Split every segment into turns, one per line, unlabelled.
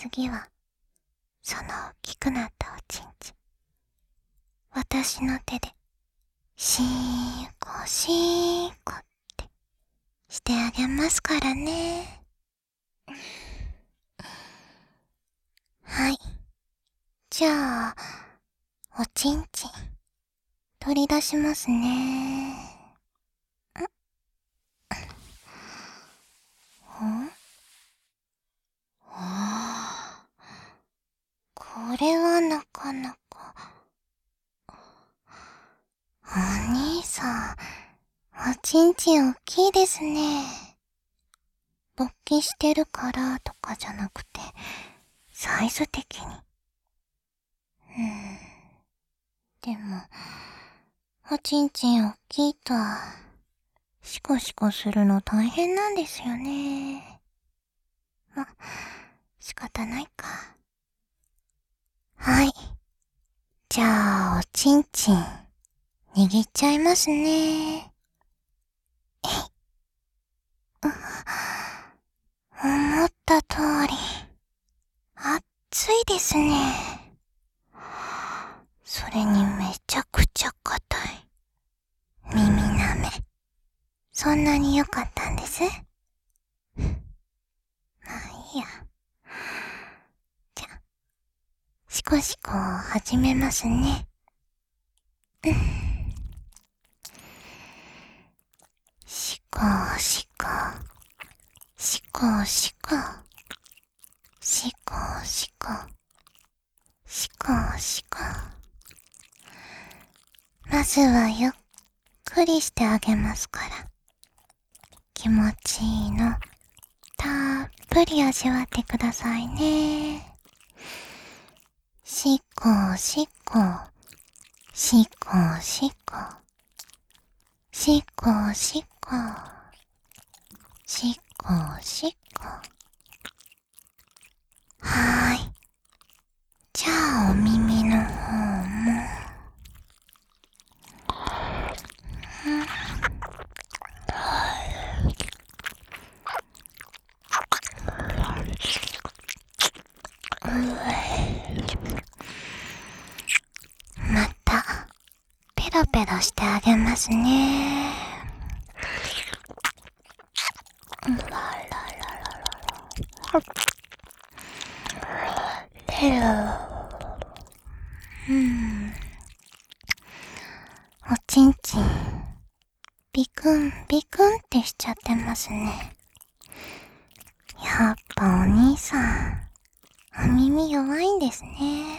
次は、その大きくなったおちんちん、私の手で、シーコシーコってしてあげますからね。はい。じゃあ、おちんちん、取り出しますね。ああ、これはなかなか。お兄さん、おちんちん大きいですね。勃起してるからとかじゃなくて、サイズ的に。でも、おちんちん大きいと、シコシコするの大変なんですよね。ま、仕方ないか。はい。じゃあ、おちんちん、握っちゃいますね。思った通り、熱いですね。それにめちゃくちゃ硬い。耳なめ。そんなに良かったんです？まあいいや。じゃ、シコシコを始めますね。シコシコ、シコシコ、シコシコ、シコシコ。まずはゆっくりしてあげますから。気持ちいいの、たっぷり味わってくださいね。シコシコ、シコシコ、シコシコ、シコシコ。はーい。じゃあお耳の方も。また、ペロペロしてあげますね。おちんちん、ビクンビクンってしちゃってますね。やっぱお兄さん、お耳弱いんですね。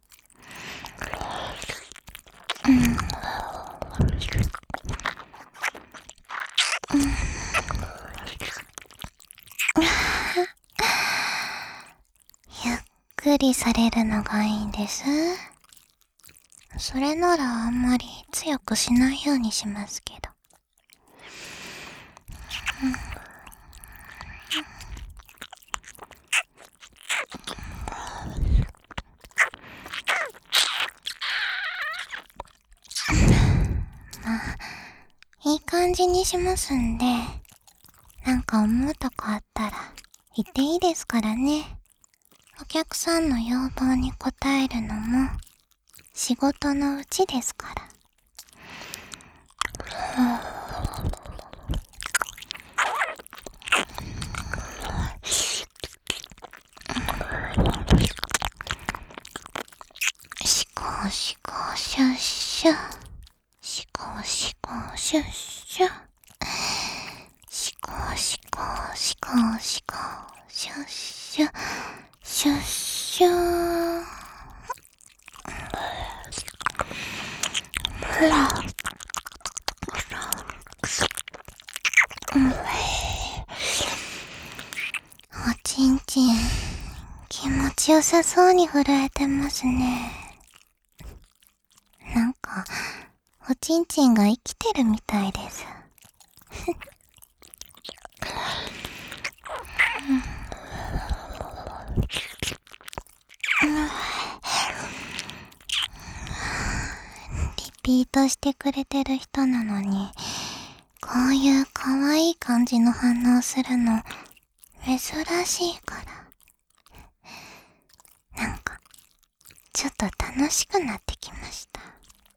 ゆっくりされるのがいいんです。それならあんまり強くしないようにしますけど。いい感じにしますんで、なんか思うとこあったら言っていいですからね。お客さんの要望に応えるのも仕事のうちですから。シコシコシュッシュ、シコシコシュッシュ、シコシコシコシコシュッシュ、シュッシュ。おちんちん、気持ちよさそうに震えてますね。なんか、おちんちんが生きてるみたいです。リピートしてくれてる人なのに、こういう可愛い感じの反応するの、珍しいから。 ちょっと楽しくなってきました。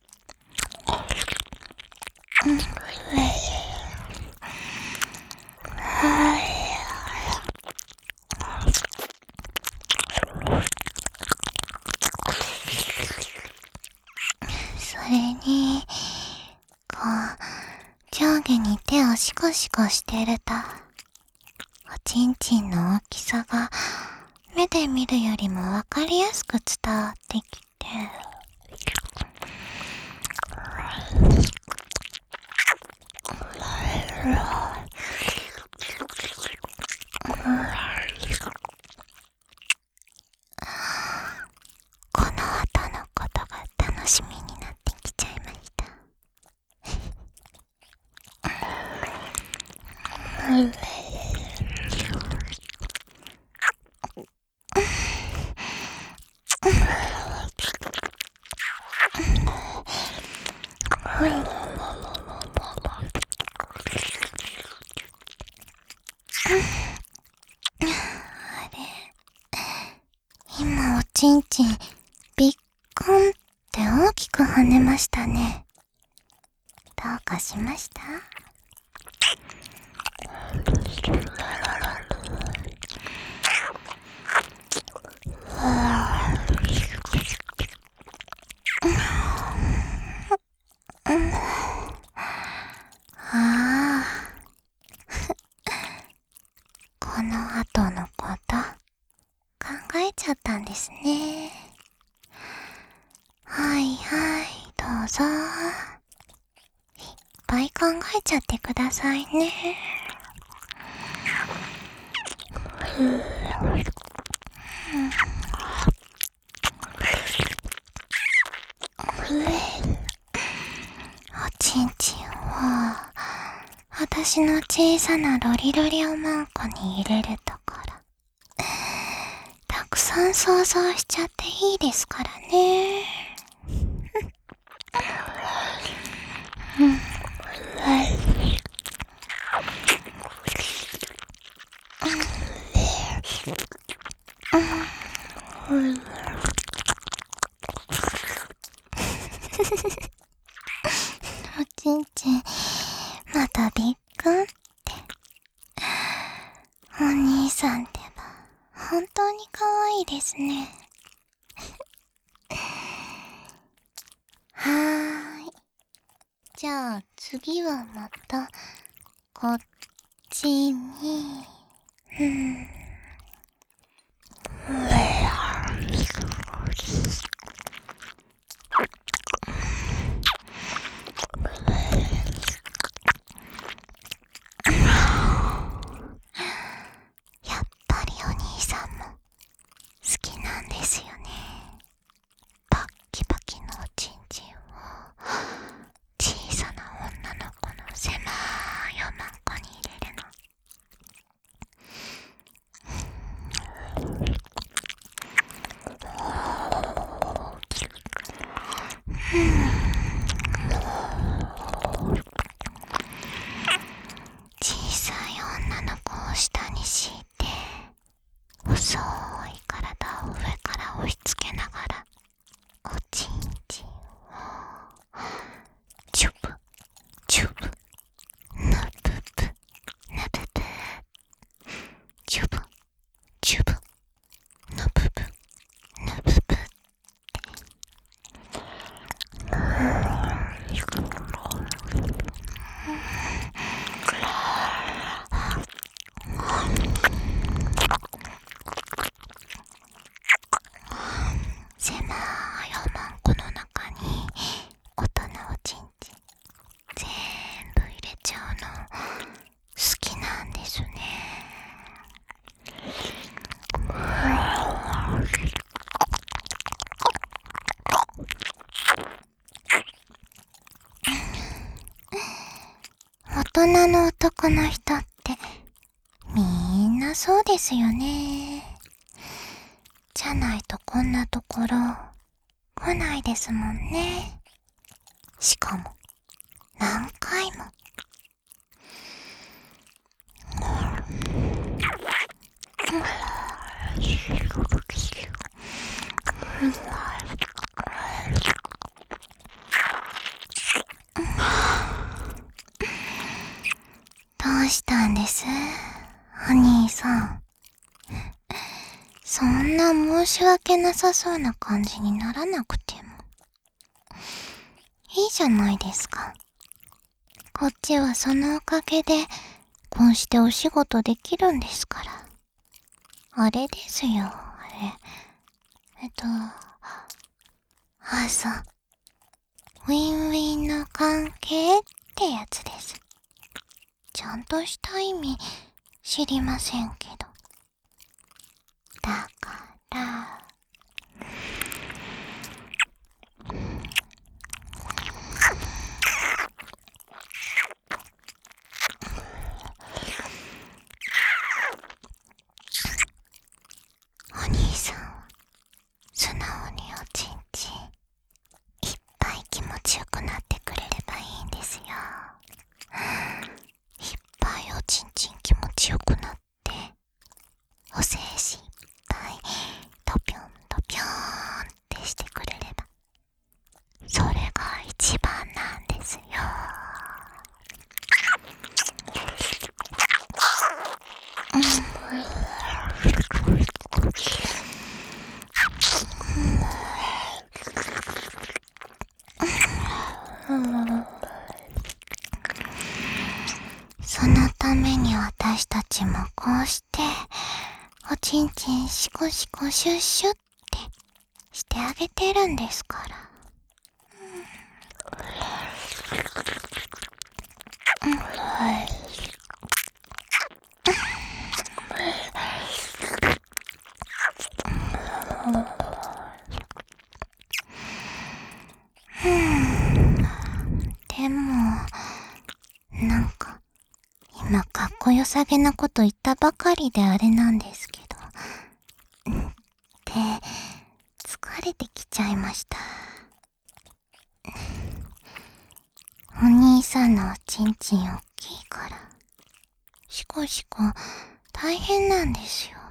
それに、上下に手をシコシコしてると、おちんちんの大きさが目で見るよりもわかりやすく伝わってきて、この後のことが楽しみになってきちゃいました。今おちんちんびっくんって大きく跳ねましたね。どうかしました？ああこの後のこと考えちゃったんですね。はいはい、どうぞ。いっぱい考えちゃってくださいね。おちんちんを私の小さなロリロリおまんこに入れるところ、たくさん想像しちゃっていいですからね。おちんちんまたびっくんって。お兄さんってば本当に可愛いですね。はーい。じゃあ次はまたこっちに。やっぱりお兄さんも好きなんですよね。バッキバキのおちんちんを小さな女の子の狭いおまんこに入れるの。小さい女の子を下に敷いて、細い体を上から押し付けながらおちんちんをチュブチュブヌブブヌブブチュブチュブヌブブヌブブ狭いおまんこの中に大人おちんちん全部入れちゃうの好きなんですね。大人の男の人ってみんなそうですよね。じゃないとこんなところ来ないですもんね。しかも何回も。 そんな申し訳なさそうな感じにならなくても。いいじゃないですか。こっちはそのおかげで、こうしてお仕事できるんですから。あれですよ、あれ。そう。ウィンウィンの関係ってやつです。ちゃんとした意味知りませんけど。だから、お兄さんは素直におちんちんいっぱい気持ちよくなってくれればいいんですよ。いっぱいおちんちん気持ちよくなって、お精子いっぱいトピョントピョーンってしてくれれば、それが一番なんですよ。そのために私たちもこうしておちんちんシコシコシュッシュってしてあげてるんですから。でも、なんか今かっこよさげなこと言ったばかりであれなんですけど、で、疲れてきちゃいました。お兄さんのおちんちんおっきいから、シコシコ大変なんですよ。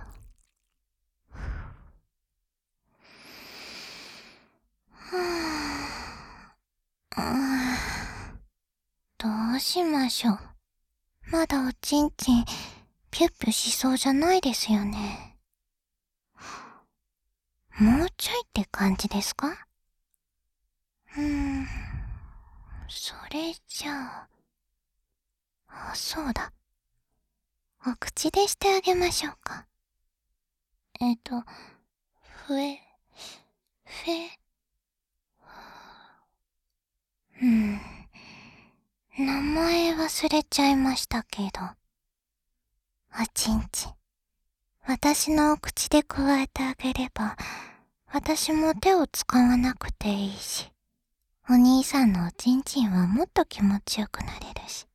どうしましょう。まだおちんちんピュッピュしそうじゃないですよね。もうちょいって感じですか？それじゃそうだ。お口でしてあげましょうか。ふえ、ふえ、名前忘れちゃいましたけど。おちんちん。私のお口でくわえてあげれば、私も手を使わなくていいし、お兄さんのおちんちんはもっと気持ちよくなれるし。